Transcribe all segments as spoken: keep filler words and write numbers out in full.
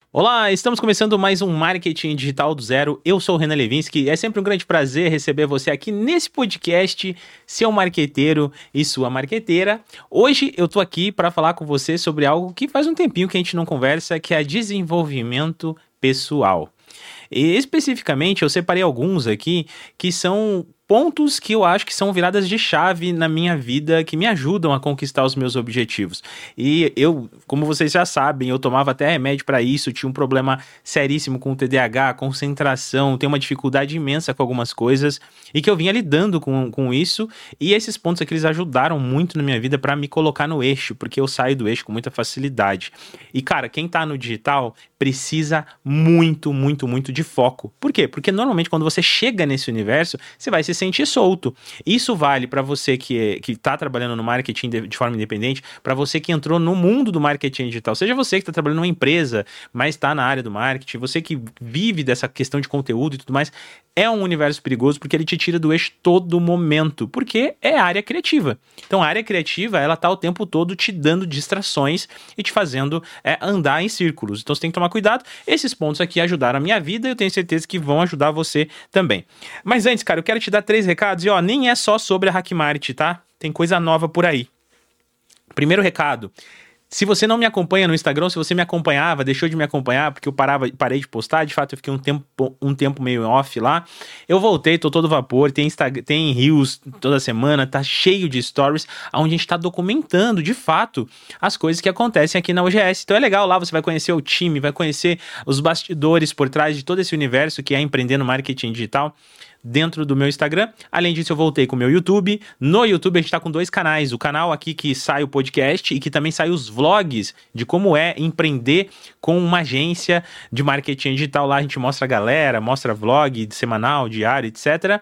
Olá, estamos começando mais um Marketing Digital do Zero. Eu sou o Renan Levinsky. É sempre um grande prazer receber você aqui nesse podcast, seu marqueteiro e sua marqueteira. Hoje eu tô aqui para falar com você sobre algo que faz um tempinho que a gente não conversa, que é desenvolvimento pessoal. E especificamente eu separei alguns aqui que são pontos que eu acho que são viradas de chave na minha vida, que me ajudam a conquistar os meus objetivos. E eu, como vocês já sabem, eu tomava até remédio para isso, tinha um problema seríssimo com o T D A H, concentração, tenho uma dificuldade imensa com algumas coisas, e que eu vinha lidando com, com isso, e esses pontos aqui eles ajudaram muito na minha vida para me colocar no eixo, porque eu saio do eixo com muita facilidade. E cara, quem tá no digital precisa muito, muito, muito de foco. Por quê? Porque normalmente quando você chega nesse universo, você vai se sentir solto. Isso vale para você que que está trabalhando no marketing de, de forma independente, para você que entrou no mundo do marketing digital, seja você que está trabalhando numa empresa, mas está na área do marketing, você que vive dessa questão de conteúdo e tudo mais, é um universo perigoso porque ele te tira do eixo todo momento, porque é área criativa. Então a área criativa, ela tá o tempo todo te dando distrações e te fazendo é, andar em círculos. Então você tem que tomar cuidado. Esses pontos aqui ajudaram a minha vida e eu tenho certeza que vão ajudar você também. Mas antes, cara, eu quero te dar três recados e ó, nem é só sobre a Hackmart, tá? Tem coisa nova por aí. Primeiro recado. Se você não me acompanha no Instagram, se você me acompanhava, deixou de me acompanhar, porque eu parava, parei de postar, de fato eu fiquei um tempo, um tempo meio off lá, eu voltei, tô todo vapor, tem, Instagram, tem Reels toda semana, tá cheio de stories, onde a gente tá documentando, de fato, as coisas que acontecem aqui na O G S. Então é legal, lá você vai conhecer o time, vai conhecer os bastidores por trás de todo esse universo que é empreender no marketing digital, dentro do meu Instagram. Além disso, eu voltei com o meu YouTube. No YouTube, a gente tá com dois canais. O canal aqui que sai o podcast e que também sai os vlogs de como é empreender com uma agência de marketing digital. Lá a gente mostra a galera, mostra vlog semanal, diário, etcétera.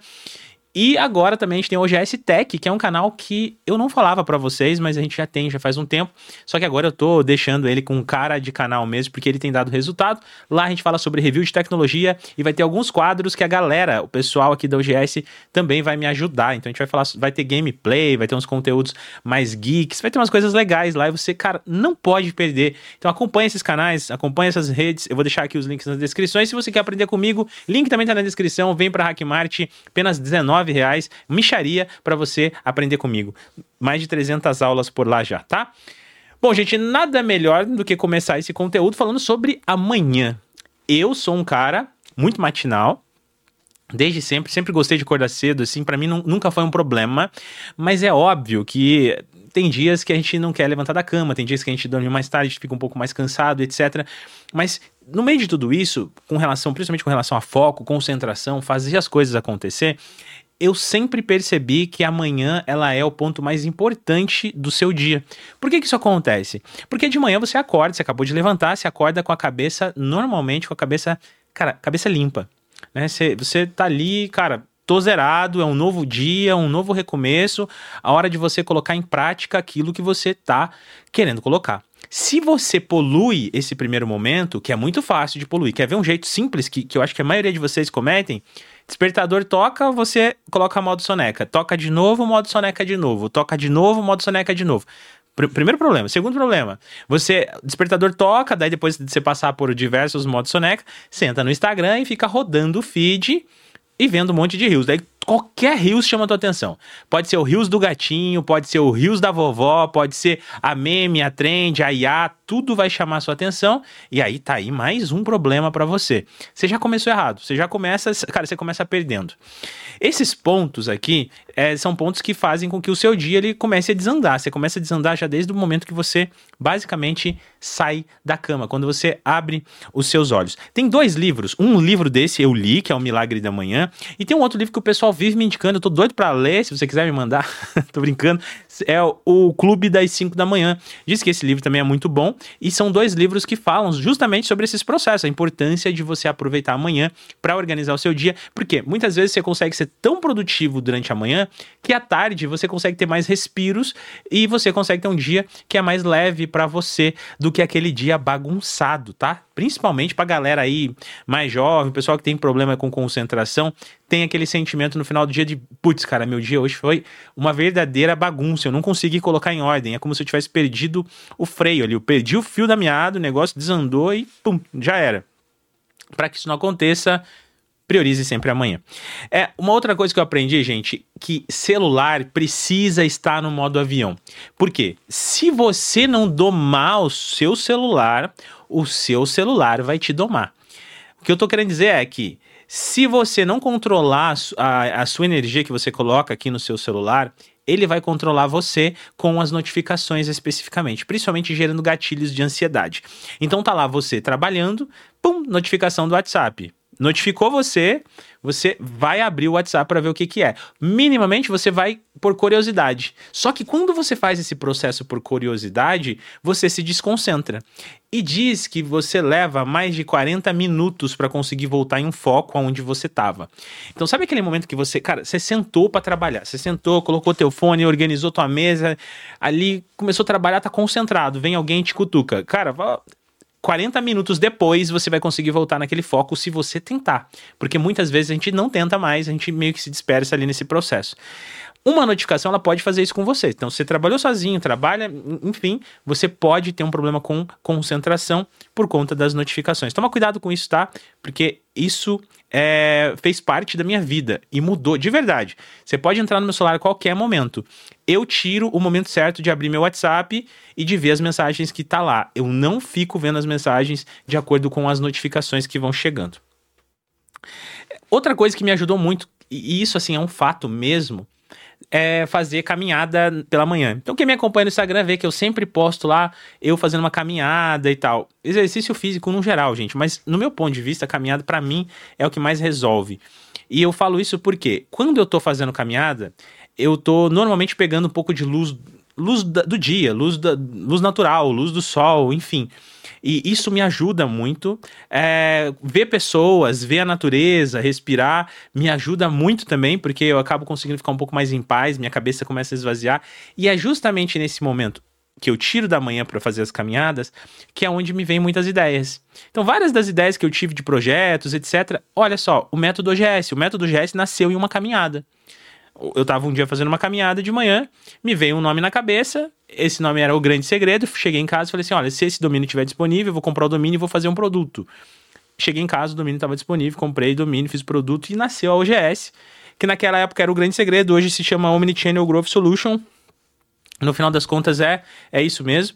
E agora também a gente tem o O G S Tech, que é um canal que eu não falava pra vocês, mas a gente já tem, já faz um tempo. Só que agora eu tô deixando ele com cara de canal mesmo, porque ele tem dado resultado. Lá a gente fala sobre review de tecnologia e vai ter alguns quadros que a galera, o pessoal aqui da O G S também vai me ajudar. Então a gente vai falar, vai ter gameplay, vai ter uns conteúdos mais geeks, vai ter umas coisas legais lá e você, cara, não pode perder. Então acompanha esses canais, acompanha essas redes. Eu vou deixar aqui os links nas descrições. Se você quer aprender comigo, link também tá na descrição. Vem pra Hackmart, apenas dezenove reais, micharia para você aprender comigo. Mais de trezentas aulas por lá já, tá? Bom, gente, nada melhor do que começar esse conteúdo falando sobre amanhã. Eu sou um cara muito matinal, desde sempre, sempre gostei de acordar cedo, assim, para mim não, nunca foi um problema, mas é óbvio que tem dias que a gente não quer levantar da cama, tem dias que a gente dorme mais tarde, a gente fica um pouco mais cansado, etcétera. Mas no meio de tudo isso, com relação, principalmente com relação a foco, concentração, fazer as coisas acontecer, eu sempre percebi que amanhã ela é o ponto mais importante do seu dia. Por que que isso acontece? Porque de manhã você acorda, você acabou de levantar, você acorda com a cabeça, normalmente com a cabeça, cara, cabeça limpa, né? Você, você tá ali, cara, tô zerado, é um novo dia, um novo recomeço, a hora de você colocar em prática aquilo que você tá querendo colocar. Se você polui esse primeiro momento, que é muito fácil de poluir, quer ver um jeito simples que, que eu acho que a maioria de vocês cometem? Despertador toca, você coloca modo soneca. Toca de novo, modo soneca de novo. Toca de novo, modo soneca de novo. Pr- primeiro problema. Segundo problema, você, despertador toca, daí depois de você passar por diversos modos soneca, senta no Instagram e fica rodando o feed e vendo um monte de reels. Daí qualquer reels chama a tua atenção. Pode ser o reels do gatinho, pode ser o reels da vovó, pode ser a meme, a trend, a I A, tudo vai chamar a sua atenção e aí tá aí mais um problema pra você. Você já começou errado, você já começa, cara, você começa perdendo. Esses pontos aqui é, são pontos que fazem com que o seu dia ele comece a desandar. Você começa a desandar já desde o momento que você basicamente sai da cama, quando você abre os seus olhos. Tem dois livros, um livro desse eu li, que é O Milagre da Manhã, e tem um outro livro que o pessoal vive me indicando, eu tô doido pra ler, se você quiser me mandar, tô brincando, é o Clube das cinco da Manhã. Diz que esse livro também é muito bom, e são dois livros que falam justamente sobre esses processos, a importância de você aproveitar a manhã para organizar o seu dia, porque muitas vezes você consegue ser tão produtivo durante a manhã, que à tarde você consegue ter mais respiros, e você consegue ter um dia que é mais leve para você do que aquele dia bagunçado, tá? principalmente pra galera aí mais jovem, pessoal que tem problema com concentração, tem aquele sentimento no final do dia de, putz, cara, meu dia hoje foi uma verdadeira bagunça, eu não consegui colocar em ordem, é como se eu tivesse perdido o freio ali, eu perdi o fio da meada, o negócio desandou e pum, já era. Para que isso não aconteça, priorize sempre amanhã. É, uma outra coisa que eu aprendi, gente, que celular precisa estar no modo avião. Por quê? Se você não domar o seu celular, o seu celular vai te domar. O que eu tô querendo dizer é que se você não controlar a, a sua energia que você coloca aqui no seu celular, ele vai controlar você com as notificações especificamente, principalmente gerando gatilhos de ansiedade. Então tá lá você trabalhando, pum, notificação do WhatsApp. Notificou você, você vai abrir o WhatsApp para ver o que que é. Minimamente você vai por curiosidade. Só que quando você faz esse processo por curiosidade, você se desconcentra. E diz que você leva mais de quarenta minutos para conseguir voltar em um foco aonde você estava. Então sabe aquele momento que você, cara, você sentou para trabalhar, você sentou, colocou teu fone, organizou tua mesa, ali começou a trabalhar, tá concentrado, vem alguém e te cutuca. Cara, quarenta minutos depois você vai conseguir voltar naquele foco se você tentar. Porque muitas vezes a gente não tenta mais, a gente meio que se dispersa ali nesse processo. Uma notificação, ela pode fazer isso com você. Então, você trabalhou sozinho, trabalha, enfim, você pode ter um problema com concentração por conta das notificações. Toma cuidado com isso, tá? Porque isso é, fez parte da minha vida e mudou, de verdade. Você pode entrar no meu celular a qualquer momento. Eu tiro o momento certo de abrir meu WhatsApp e de ver as mensagens que tá lá. Eu não fico vendo as mensagens de acordo com as notificações que vão chegando. Outra coisa que me ajudou muito, e isso assim é um fato mesmo, é fazer caminhada pela manhã. Então quem me acompanha no Instagram vê que eu sempre posto lá eu fazendo uma caminhada e tal. Exercício físico no geral, gente, mas no meu ponto de vista, a caminhada pra mim é o que mais resolve. E eu falo isso porque quando eu tô fazendo caminhada, eu tô normalmente pegando um pouco de luz, luz do dia, luz, da, luz natural, luz do sol, enfim. E isso me ajuda muito, é, ver pessoas, ver a natureza, respirar, me ajuda muito também, porque eu acabo conseguindo ficar um pouco mais em paz, minha cabeça começa a esvaziar, e é justamente nesse momento que eu tiro da manhã para fazer as caminhadas, que é onde me vem muitas ideias. Então, várias das ideias que eu tive de projetos, etcétera, olha só, o método O G S, o método O G S nasceu em uma caminhada. Eu tava um dia fazendo uma caminhada de manhã, me veio um nome na cabeça, esse nome era O Grande Segredo, cheguei em casa e falei assim, olha, se esse domínio estiver disponível, eu vou comprar o domínio e vou fazer um produto. Cheguei em casa, o domínio estava disponível, comprei o domínio, fiz o produto e nasceu a O G S, que naquela época era O Grande Segredo, hoje se chama Omnichannel Growth Solution. No final das contas é, é isso mesmo.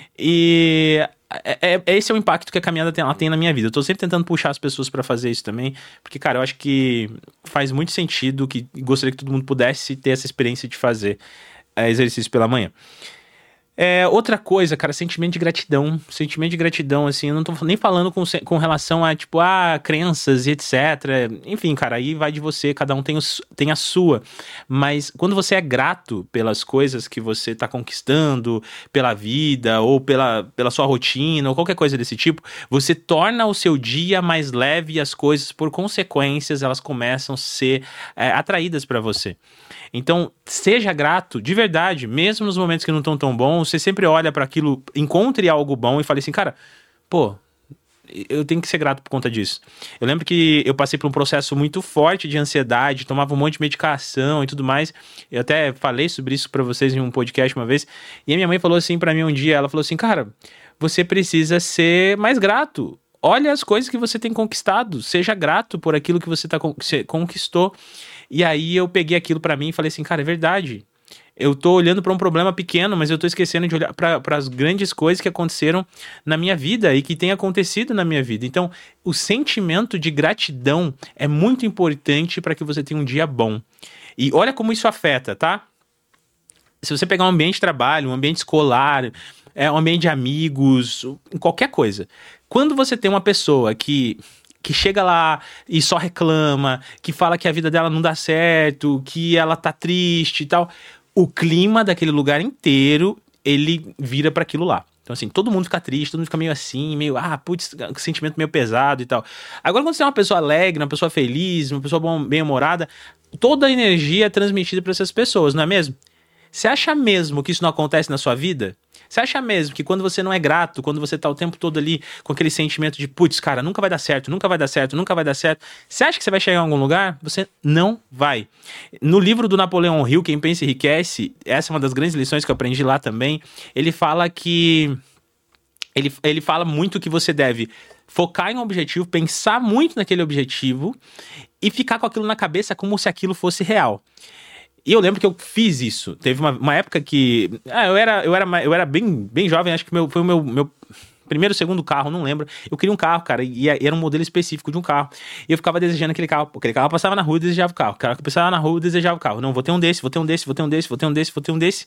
E é, é, esse é o impacto que a caminhada tem, ela tem na minha vida. Eu tô sempre tentando puxar as pessoas pra fazer isso também, porque, cara, eu acho que faz muito sentido, que gostaria que todo mundo pudesse ter essa experiência de fazer é, exercício pela manhã. É, outra coisa, cara, sentimento de gratidão. Sentimento de gratidão, assim, eu não tô nem falando com, com relação a, tipo, a crenças e etcétera. Enfim, cara, aí vai de você, cada um tem, o, tem a sua. Mas quando você é grato pelas coisas que você tá conquistando, pela vida, ou pela, pela sua rotina, ou qualquer coisa desse tipo, você torna o seu dia mais leve e as coisas, por consequências, elas começam a ser é, atraídas pra você. Então, seja grato, de verdade, mesmo nos momentos que não estão tão bons, você sempre olha para aquilo, encontre algo bom e fale assim, cara, pô, eu tenho que ser grato por conta disso. Eu lembro que eu passei por um processo muito forte de ansiedade, tomava um monte de medicação e tudo mais, eu até falei sobre isso para vocês em um podcast uma vez, e a minha mãe falou assim para mim um dia, ela falou assim, cara, você precisa ser mais grato. Olha as coisas que você tem conquistado, seja grato por aquilo que você, tá, você conquistou. E aí eu peguei aquilo pra mim e falei assim, cara, é verdade. Eu tô olhando pra um problema pequeno, mas eu tô esquecendo de olhar para as grandes coisas que aconteceram na minha vida e que têm acontecido na minha vida. Então, o sentimento de gratidão é muito importante para que você tenha um dia bom. E olha como isso afeta, tá? Se você pegar um ambiente de trabalho, um ambiente escolar, é, um ambiente de amigos, qualquer coisa. Quando você tem uma pessoa que... que chega lá e só reclama, que fala que a vida dela não dá certo, que ela tá triste e tal, o clima daquele lugar inteiro, ele vira para aquilo lá. Então, assim, todo mundo fica triste, todo mundo fica meio assim, meio, ah, putz, sentimento meio pesado e tal. Agora, quando você é uma pessoa alegre, uma pessoa feliz, uma pessoa bem-humorada, toda a energia é transmitida para essas pessoas, não é mesmo? Você acha mesmo que isso não acontece na sua vida? Você acha mesmo que quando você não é grato, quando você tá o tempo todo ali com aquele sentimento de, putz, cara, nunca vai dar certo, nunca vai dar certo, nunca vai dar certo, você acha que você vai chegar em algum lugar? Você não vai. No livro do Napoleão Hill, Quem Pensa Enriquece, essa é uma das grandes lições que eu aprendi lá também, ele fala que... Ele, ele fala muito que você deve focar em um objetivo, pensar muito naquele objetivo e ficar com aquilo na cabeça como se aquilo fosse real. E eu lembro que eu fiz isso. Teve uma, uma época que... Ah, eu era, eu era, eu era bem, bem jovem, acho que meu, foi o meu, meu primeiro ou segundo carro, não lembro. Eu queria um carro, cara, e era um modelo específico de um carro. E eu ficava desejando aquele carro. Aquele carro passava na rua e desejava o carro. O carro passava na rua e desejava o carro. Não, vou ter um desse, vou ter um desse, vou ter um desse, vou ter um desse, vou ter um desse.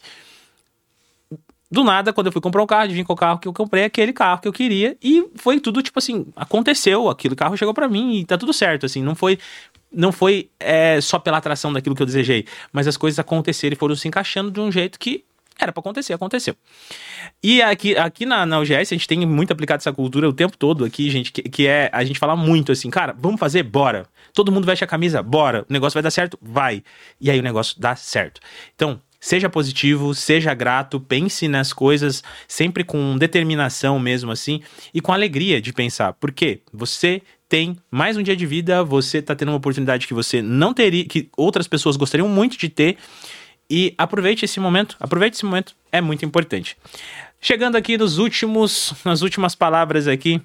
Do nada, quando eu fui comprar um carro, adivinha qual carro que eu comprei, aquele carro que eu queria, e foi tudo, tipo assim, aconteceu, aquele carro chegou pra mim e tá tudo certo, assim, não foi, não foi é, só pela atração daquilo que eu desejei, mas as coisas aconteceram e foram se encaixando de um jeito que era pra acontecer, aconteceu. E aqui, aqui na, na U G S a gente tem muito aplicado essa cultura o tempo todo aqui, gente, que, que é a gente fala muito assim, cara, vamos fazer? Bora. Todo mundo veste a camisa? Bora. O negócio vai dar certo? Vai. E aí o negócio dá certo. Então, seja positivo, seja grato, pense nas coisas sempre com determinação mesmo assim e com alegria de pensar. Por quê? Você tem mais um dia de vida, você tá tendo uma oportunidade que você não teria, que outras pessoas gostariam muito de ter, e aproveite esse momento, aproveite esse momento, é muito importante. Chegando aqui nos últimos, nas últimas palavras aqui,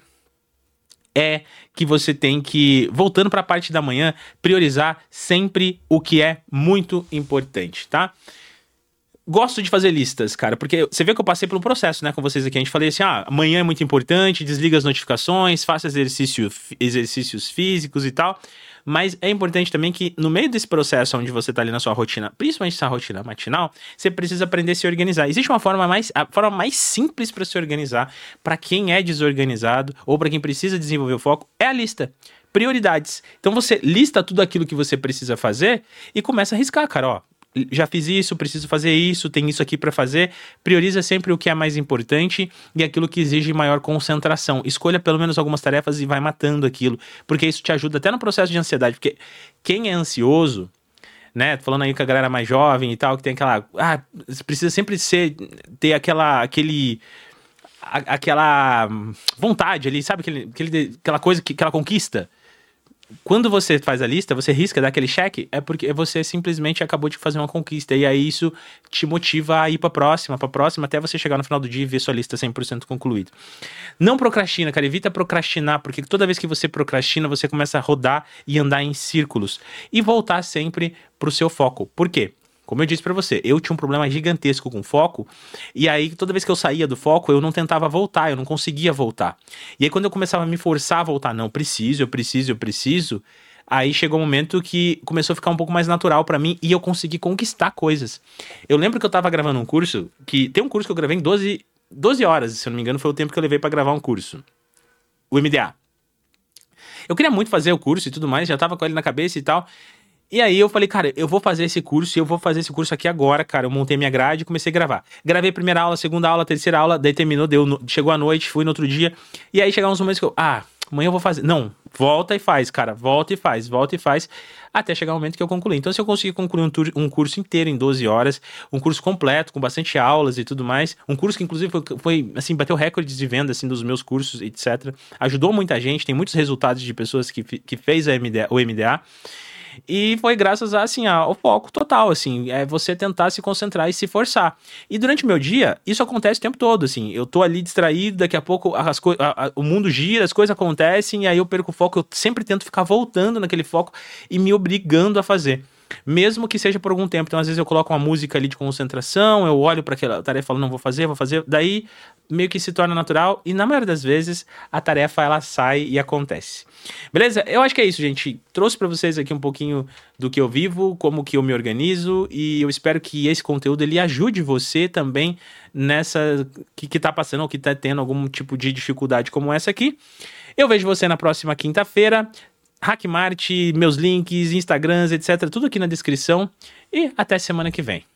é que você tem que, voltando para a parte da manhã, priorizar sempre o que é muito importante, tá? Gosto de fazer listas, cara, porque você vê que eu passei pelo processo, né, com vocês aqui. A gente falei assim, ah, amanhã é muito importante, desliga as notificações, faça exercício, exercícios físicos e tal. Mas é importante também que no meio desse processo onde você tá ali na sua rotina, principalmente essa rotina matinal, você precisa aprender a se organizar. Existe uma forma mais, a forma mais simples para se organizar, para quem é desorganizado ou para quem precisa desenvolver o foco, é a lista. Prioridades. Então você lista tudo aquilo que você precisa fazer e começa a riscar, cara, ó. Já fiz isso, preciso fazer isso, tem isso aqui para fazer. Prioriza sempre o que é mais importante e aquilo que exige maior concentração. Escolha pelo menos algumas tarefas e vai matando aquilo, porque isso te ajuda até no processo de ansiedade, porque quem é ansioso, né, tô falando aí com a galera mais jovem e tal, que tem aquela, ah, precisa sempre ser, ter aquela, aquele, a, aquela vontade ali, sabe, aquele, aquele, aquela coisa, que, aquela conquista. Quando você faz a lista, você risca, dá aquele check, é porque você simplesmente acabou de fazer uma conquista. E aí isso te motiva a ir pra próxima, pra próxima, até você chegar no final do dia e ver sua lista cem por cento concluída. Não procrastina, cara. Evita procrastinar, porque toda vez que você procrastina, você começa a rodar e andar em círculos. E voltar sempre pro seu foco. Por quê? Como eu disse pra você, eu tinha um problema gigantesco com foco, e aí toda vez que eu saía do foco, eu não tentava voltar, eu não conseguia voltar. E aí quando eu começava a me forçar a voltar, não, preciso, eu preciso, eu preciso, aí chegou um momento que começou a ficar um pouco mais natural pra mim, e eu consegui conquistar coisas. Eu lembro que eu tava gravando um curso, que tem um curso que eu gravei em doze, doze horas, se eu não me engano, foi o tempo que eu levei pra gravar um curso. O M D A. Eu queria muito fazer o curso e tudo mais, já tava com ele na cabeça e tal. E aí eu falei, cara, eu vou fazer esse curso e eu vou fazer esse curso aqui agora, cara. Eu montei minha grade e comecei a gravar. Gravei a primeira aula, segunda aula, terceira aula, daí terminou, deu, chegou a noite, fui no outro dia. E aí chegaram uns momentos que eu, ah, amanhã eu vou fazer. Não, volta e faz, cara, volta e faz, volta e faz, até chegar o momento que eu concluí. Então se eu conseguir concluir um, tour, um curso inteiro em doze horas, um curso completo, com bastante aulas e tudo mais, um curso que inclusive foi, foi assim, bateu recordes de venda, assim, dos meus cursos, etcétera. Ajudou muita gente, tem muitos resultados de pessoas que, que fez a M D A, o M D A. E foi graças a, assim, ao foco total, assim, é você tentar se concentrar e se forçar. E durante o meu dia, isso acontece o tempo todo, assim, eu tô ali distraído, daqui a pouco as co- a, a, o mundo gira, as coisas acontecem, e aí eu perco o foco, eu sempre tento ficar voltando naquele foco e me obrigando a fazer. Mesmo que seja por algum tempo. Então, às vezes eu coloco uma música ali de concentração, eu olho para aquela tarefa e falo, não, vou fazer, vou fazer. Daí, meio que se torna natural e, na maioria das vezes, a tarefa, ela sai e acontece. Beleza? Eu acho que é isso, gente. Trouxe para vocês aqui um pouquinho do que eu vivo, como que eu me organizo, e eu espero que esse conteúdo, ele ajude você também nessa... que, que tá passando ou que tá tendo algum tipo de dificuldade como essa aqui. Eu vejo você na próxima quinta-feira. Hackmart, meus links, Instagrams, etcétera. Tudo aqui na descrição. E até semana que vem.